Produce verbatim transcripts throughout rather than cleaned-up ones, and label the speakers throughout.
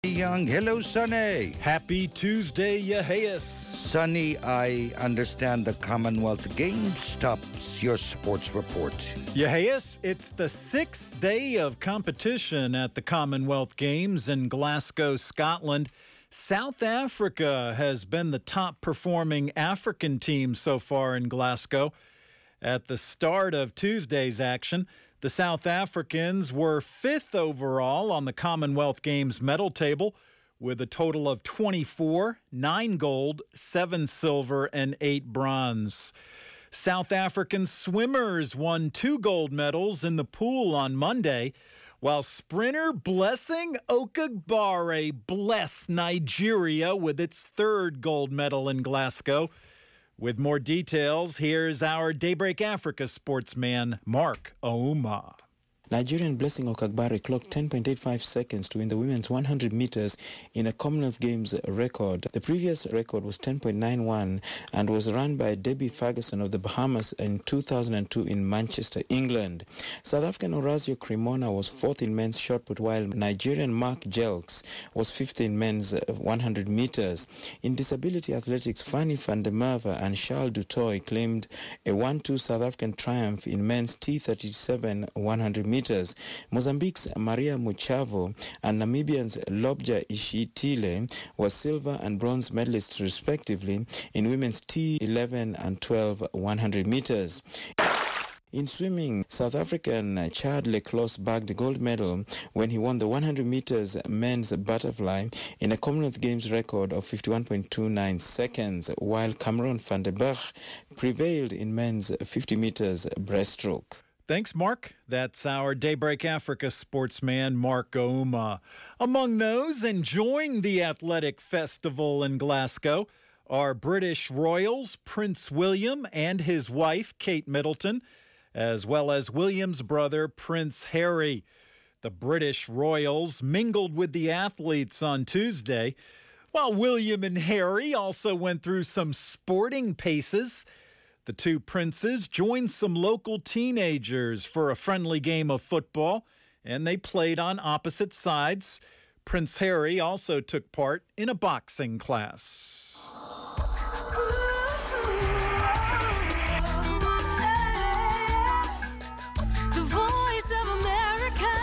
Speaker 1: Young. Hello, Sonny.
Speaker 2: Happy Tuesday, Yaheas.
Speaker 1: Sonny, I understand the Commonwealth Games tops your sports report.
Speaker 2: Yaheas, it's the sixth day of competition at the Commonwealth Games in Glasgow, Scotland. South Africa has been the top performing African team so far in Glasgow. At the start of Tuesday's action, the South Africans were fifth overall on the Commonwealth Games medal table with a total of twenty-four, nine gold, seven silver, and eight bronze. South African swimmers won two gold medals in the pool on Monday, while sprinter Blessing Okagbare blessed Nigeria with its third gold medal in Glasgow. With more details, here's our Daybreak Africa sportsman, Mark Ouma.
Speaker 3: Nigerian Blessing Okagbare clocked ten point eight five seconds to win the women's one hundred meters in a Commonwealth Games record. The previous record was ten point nine one and was run by Debbie Ferguson of the Bahamas in two thousand two in Manchester, England. South African Orazio Cremona was fourth in men's shot put, while Nigerian Mark Jelks was fifth in men's one hundred meters. In disability athletics, Fanny van der Merwe and Charles Dutoy claimed a one two South African triumph in men's T thirty-seven one hundred meters. Mozambique's Maria Muchavo and Namibian's Lobja Ishitile were silver and bronze medalists respectively in women's T eleven and twelve one hundred meters. In swimming, South African Chad Leclos bagged the gold medal when he won the one hundred meters men's butterfly in a Commonwealth Games record of fifty-one point two nine seconds, while Cameron van der Berg prevailed in men's fifty meters breaststroke.
Speaker 2: Thanks, Mark. That's our Daybreak Africa sportsman, Mark Ouma. Among those enjoying the athletic festival in Glasgow are British royals Prince William and his wife, Kate Middleton, as well as William's brother, Prince Harry. The British royals mingled with the athletes on Tuesday, while William and Harry also went through some sporting paces. The two princes joined some local teenagers for a friendly game of football, and they played on opposite sides. Prince Harry also took part in a boxing class.
Speaker 4: The Voice of America.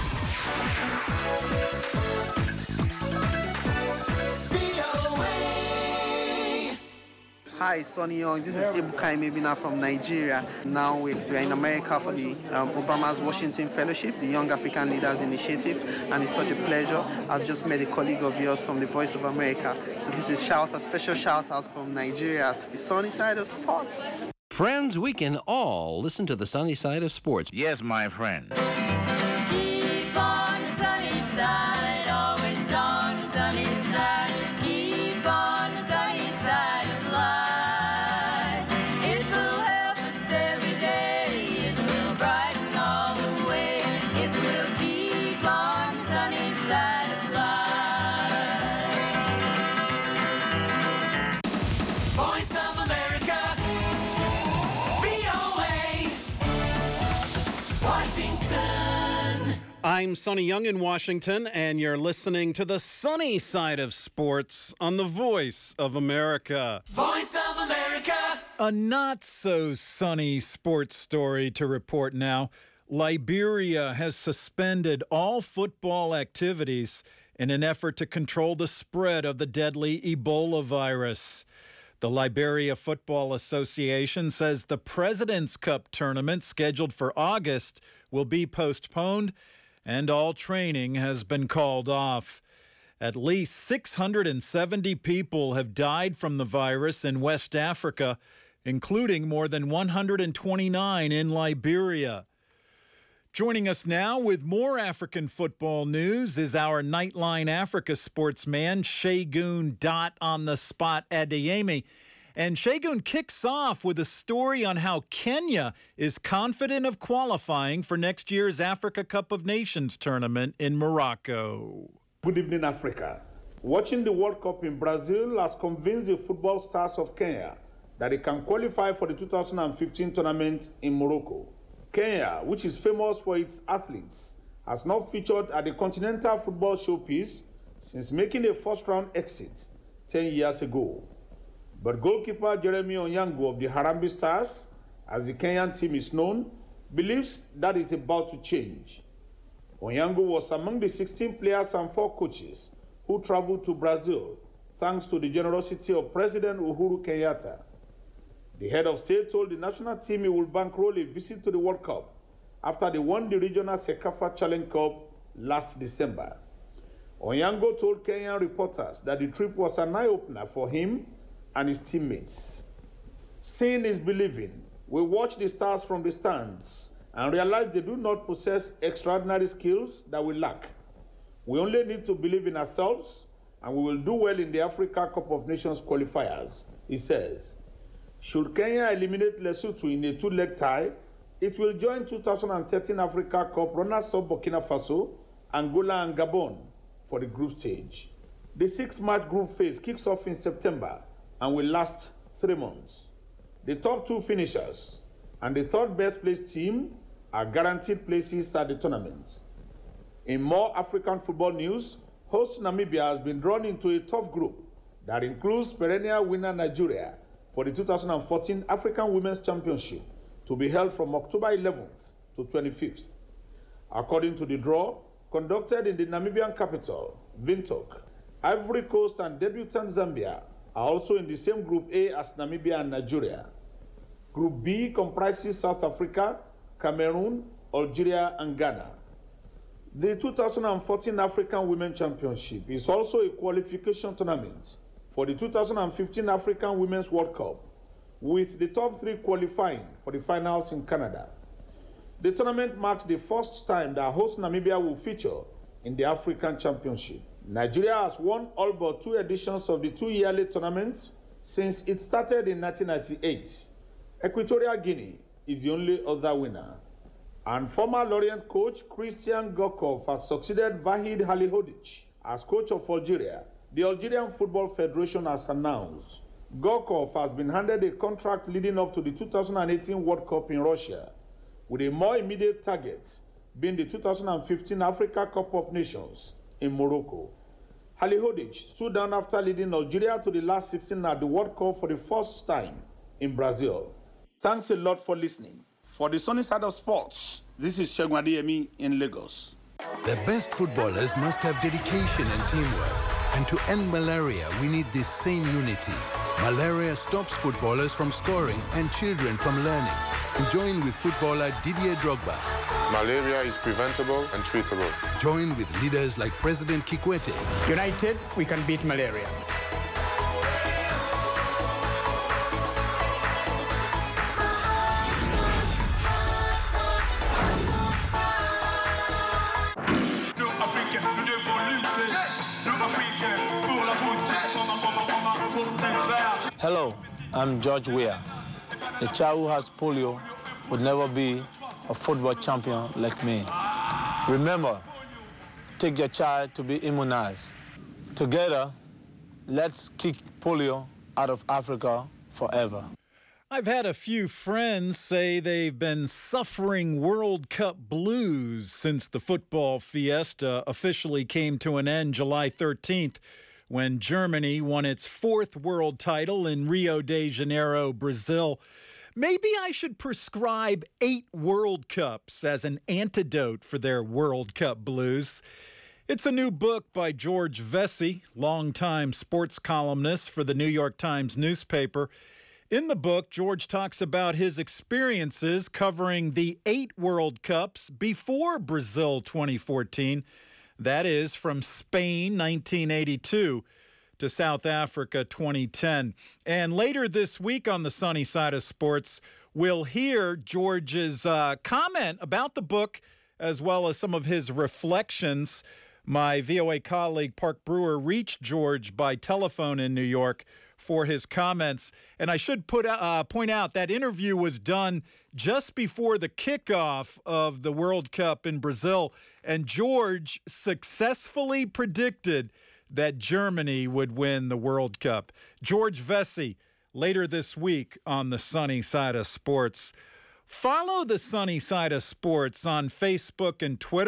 Speaker 5: Hi, Sonny Young. This is Ebuka Imebina from Nigeria. Now we're in America for the um, Obama's Washington Fellowship, the Young African Leaders Initiative, and it's such a pleasure. I've just met a colleague of yours from the Voice of America. So this is shout a special shout out from Nigeria to the sunny side of sports.
Speaker 6: Friends, we can all listen to the sunny side of sports.
Speaker 7: Yes, my friend.
Speaker 4: Keep on the sunny side, always on the sunny side. Keep on the sunny side of life. It will help us every day. It will brighten all the way. It will keep on the sunny side of life.
Speaker 8: Voice of America, V O A, Washington.
Speaker 2: I'm Sonny Young in Washington, and you're listening to the sunny side of sports on the Voice of America.
Speaker 8: Voice of America.
Speaker 2: A not-so-sunny sports story to report now. Liberia has suspended all football activities in an effort to control the spread of the deadly Ebola virus. The Liberia Football Association says the President's Cup tournament scheduled for August will be postponed, and all training has been called off. At least six hundred seventy people have died from the virus in West Africa, including more than one hundred twenty-nine in Liberia. Joining us now with more African football news is our Nightline Africa sportsman, Segun Dot on the Spot Adeyemi. And Segun kicks off with a story on how Kenya is confident of qualifying for next year's Africa Cup of Nations tournament in Morocco.
Speaker 9: Good evening, Africa. Watching the World Cup in Brazil has convinced the football stars of Kenya that they can qualify for the two thousand fifteen tournament in Morocco. Kenya, which is famous for its athletes, has not featured at the Continental Football Showpiece since making a first-round exit ten years ago. But goalkeeper Jeremy Onyango of the Harambee Stars, as the Kenyan team is known, believes that is about to change. Onyango was among the sixteen players and four coaches who traveled to Brazil thanks to the generosity of President Uhuru Kenyatta. The head of state told the national team he will bankroll a visit to the World Cup after they won the regional Sekafa Challenge Cup last December. Onyango told Kenyan reporters that the trip was an eye-opener for him and his teammates. Seeing is believing. We watch the stars from the stands and realize they do not possess extraordinary skills that we lack. We only need to believe in ourselves and we will do well in the Africa Cup of Nations qualifiers, he says. Should Kenya eliminate Lesotho in a two-leg tie, it will join two thousand thirteen Africa Cup runners-up Burkina Faso, Angola and Gabon for the group stage. The six-match group phase kicks off in September and will last three months. The top two finishers and the third best placed team are guaranteed places at the tournament. In more African football news, host Namibia has been drawn into a tough group that includes perennial winner Nigeria for the two thousand fourteen African Women's Championship to be held from October eleventh to twenty-fifth. According to the draw, conducted in the Namibian capital, Windhoek, Ivory Coast and debutant Zambia are also in the same Group A as Namibia and Nigeria. Group B comprises South Africa, Cameroon, Algeria, and Ghana. The two thousand fourteen African Women's Championship is also a qualification tournament for the two thousand fifteen African Women's World Cup, with the top three qualifying for the finals in Canada. The tournament marks the first time that host Namibia will feature in the African Championship. Nigeria has won all but two editions of the two-yearly tournament since it started in nineteen ninety-eight. Equatorial Guinea is the only other winner. And former Lorient coach Christian Gorkov has succeeded Vahid Halilhodžić as coach of Algeria. The Algerian Football Federation has announced Gorkov has been handed a contract leading up to the two thousand eighteen World Cup in Russia, with a more immediate target being the two thousand fifteen Africa Cup of Nations in Morocco. Halilhodžić stood down after leading Algeria to the last sixteen at the World Cup for the first time in Brazil. Thanks a lot for listening. For the sunny side of sports, this is Segun Adeyemi in Lagos.
Speaker 7: The best footballers must have dedication and teamwork. And to end malaria, we need this same unity. Malaria stops footballers from scoring and children from learning. Join with footballer Didier Drogba.
Speaker 10: Malaria is preventable and treatable.
Speaker 7: Join with leaders like President Kikwete.
Speaker 11: United, we can beat malaria.
Speaker 12: Hello, I'm George Weah. The child who has polio would never be a football champion like me. Remember, take your child to be immunized. Together, let's kick polio out of Africa forever.
Speaker 2: I've had a few friends say they've been suffering World Cup blues since the football fiesta officially came to an end July thirteenth, when Germany won its fourth world title in Rio de Janeiro, Brazil. Maybe I should prescribe eight World Cups as an antidote for their World Cup blues. It's a new book by George Vesey, longtime sports columnist for the New York Times newspaper. In the book, George talks about his experiences covering the eight World Cups before Brazil twenty fourteen. That is, from Spain nineteen eighty-two to South Africa twenty ten. And later this week on the Sunny Side of Sports, we'll hear George's uh, comment about the book as well as some of his reflections. My V O A colleague Park Brewer reached George by telephone in New York for his comments. And I should put uh, point out that interview was done just before the kickoff of the World Cup in Brazil. And George successfully predicted that Germany would win the World Cup. George Vesey, later this week on the Sunny Side of Sports. Follow the Sunny Side of Sports on Facebook and Twitter.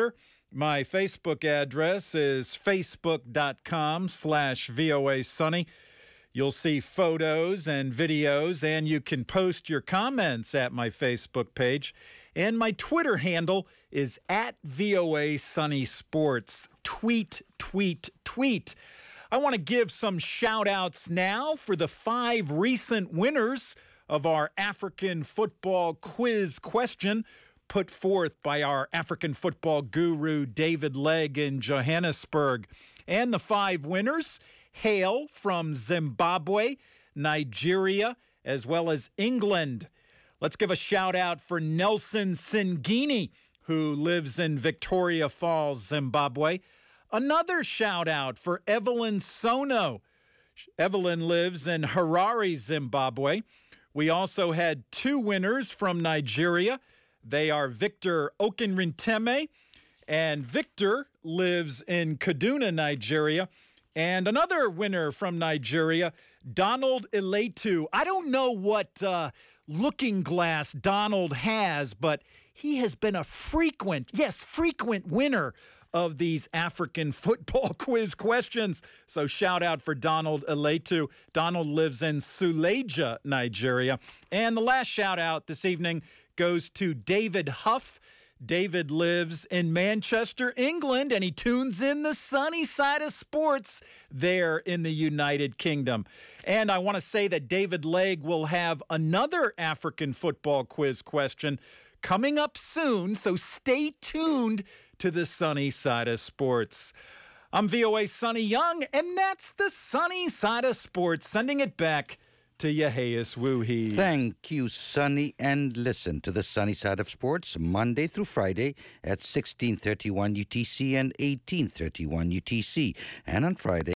Speaker 2: My Facebook address is facebook.com slash VOA Sunny. You'll see photos and videos, and you can post your comments at my Facebook page. And my Twitter handle is at VOA Sunny Sports. Tweet, tweet, tweet. I want to give some shout-outs now for the five recent winners of our African football quiz question put forth by our African football guru, David Legg, in Johannesburg. And the five winners hail from Zimbabwe, Nigeria, as well as England. Let's give a shout out for Nelson Singini, who lives in Victoria Falls, Zimbabwe. Another shout out for Evelyn Sono. Evelyn lives in Harare, Zimbabwe. We also had two winners from Nigeria. They are Victor Okenrinteme, and Victor lives in Kaduna, Nigeria. And another winner from Nigeria, Donald Eletu. I don't know what uh, looking glass Donald has, but he has been a frequent, yes, frequent winner of these African football quiz questions. So shout out for Donald Eletu. Donald lives in Suleja, Nigeria. And the last shout out this evening goes to David Huff. David lives in Manchester, England, and he tunes in the sunny side of sports there in the United Kingdom. And I want to say that David Legg will have another African football quiz question coming up soon, so stay tuned to the sunny side of sports. I'm V O A's Sonny Young, and that's the sunny side of sports, sending it back to Yeheis Woohee.
Speaker 1: Thank you, Sonny. And listen to the Sunny Side of Sports Monday through Friday at sixteen thirty-one U T C and eighteen thirty-one U T C. And on Friday,